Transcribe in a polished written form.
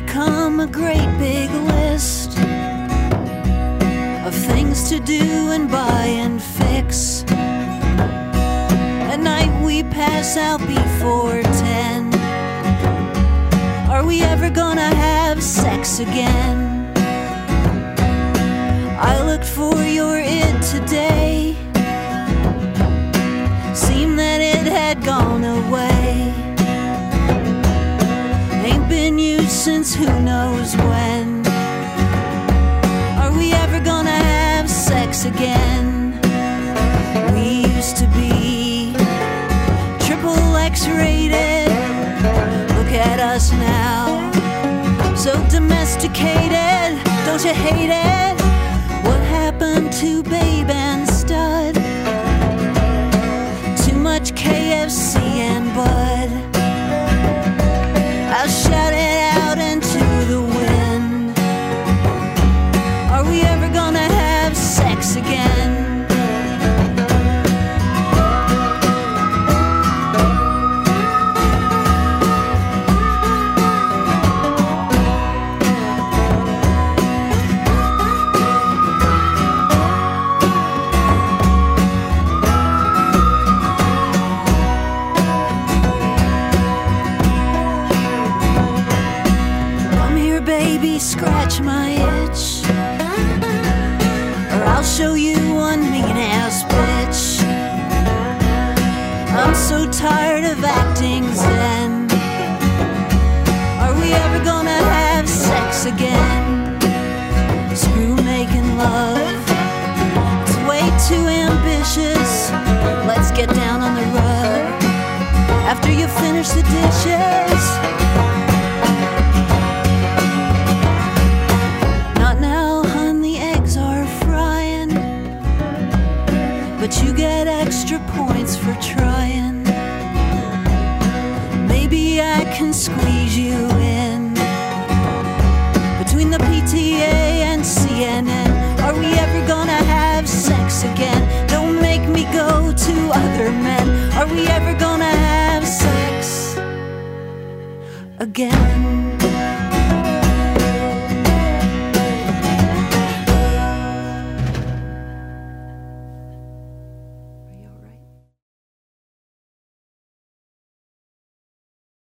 become a great big list of things to do and buy and fix. At night we pass out before 10. Are we ever gonna have sex again? I looked for your it today. Seemed that it had gone away. Ain't been used since who knows when. Are we ever gonna have sex again? We used to be triple X-rated. Look at us now, so domesticated. Don't you hate it? What happened to Babe and Stud? Too much KFC and Bud. I'll shout it out into the wind. Are we ever gonna have sex again? Scratch my itch, or I'll show you one mean-ass bitch. I'm so tired of acting zen. Are we ever gonna have sex again? Screw making love, it's way too ambitious. Let's get down on the rug after you finish the dishes. But you get extra points for trying. Maybe I can squeeze you in between the PTA and CNN. Are we ever gonna have sex again? Don't make me go to other men. Are we ever gonna have sex again?